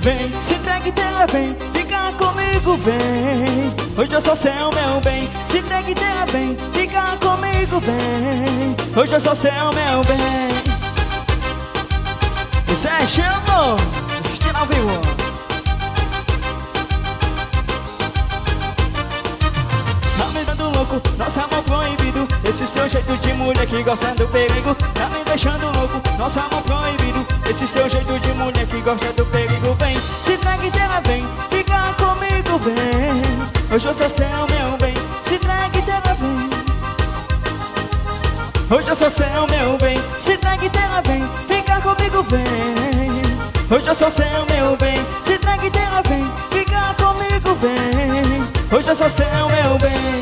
Vem, se entregue dela, vem, fica comigo, vem. Hoje eu sou seu, meu bem. Se entregue dela, vem, fica comigo, vem. Hoje eu sou seu, meu bem. Isso é chamo, estilo ao vivo. Tá me dando louco, nosso amor proibido. Esse seu jeito de mulher que gosta do perigo. Tá me deixando louco, nosso amor proibido. Esse seu jeito de mulher que gosta do perigo. Vem, se entregue dela, vem, fica comigo, vem. Hoje eu sou seu, meu bem. Se entregue dela, vem. Hoje eu sou seu, meu bem. Se entregue dela, vem, fica comigo, vem. Hoje eu sou seu, meu bem. Se entregue dela, vem, fica comigo, vem. Hoje eu sou seu, meu bem.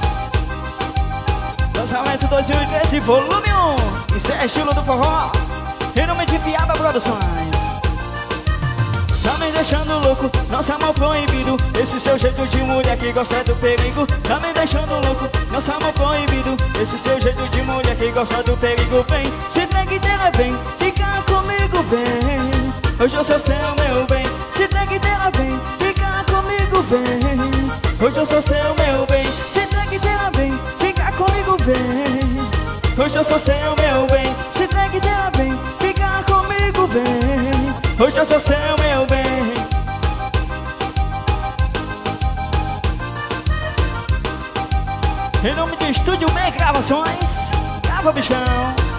Lançamento 2013, volume 1. Isso é estilo do forró. Em nome de Piaba Produções. Tá me deixando louco, nosso amor proibido. Esse seu jeito de mulher que gosta do perigo. Tá me deixando louco, nosso amor proibido. Esse seu jeito de mulher que gosta do perigo. Vem, se entregue dela, vem, fica comigo, vem. Hoje eu sou seu, meu bem. Se entregue dela, vem, fica comigo, vem. Hoje eu sou seu, meu bem. Se entregue dela, vem, fica comigo, vem. Hoje eu sou seu, meu bem. Se entregue dela, vem, fica comigo, vem. Hoje eu sou seu, meu bem. Em nome de Estúdio Bem Gravações, grava, bichão.